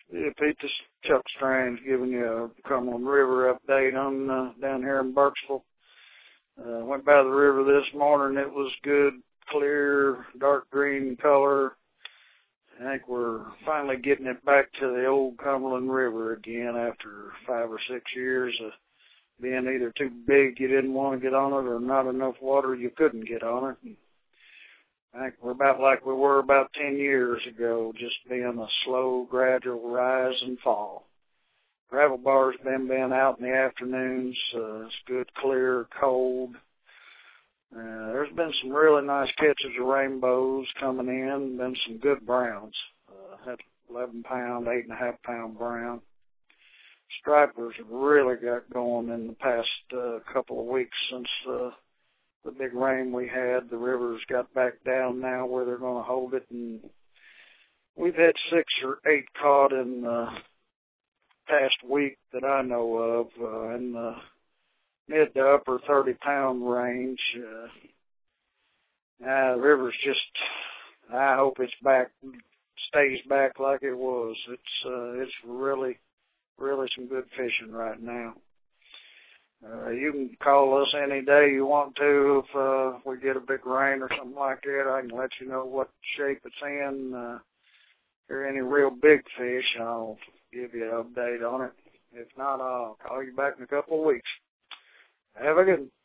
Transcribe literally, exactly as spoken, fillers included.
Yeah, Pete, this is Chuck Strange giving you a Cumberland River update on uh, down here in Burkesville. Uh, went by the river this morning. It was good, clear, dark green color. I think we're finally getting it back to the old Cumberland River again after five or six years of being either too big, you didn't want to get on it, or not enough water, you couldn't get on it. I think we're about like we were about ten years ago, just being a slow, gradual rise and fall. Gravel bar's been being out in the afternoons. Uh, it's good, clear, cold. Uh, there's been some really nice catches of rainbows coming in, been some good browns. Uh, had eleven pound, eight and a half pound brown. Stripers have really got going in the past uh, couple of weeks since uh, the big rain we had. The river's got back down now where they're going to hold it, and we've had six or eight caught in the past week that I know of uh, in the mid to upper thirty pound range. Uh, uh, the river's just, I hope it's back, stays back like it was. It's uh, it's really, really some good fishing right now. Uh, you can call us any day you want to if uh, we get a big rain or something like that. I can let you know what shape it's in. Uh, if there are any real big fish, I'll give you an update on it. If not, I'll call you back in a couple of weeks. Have a good one.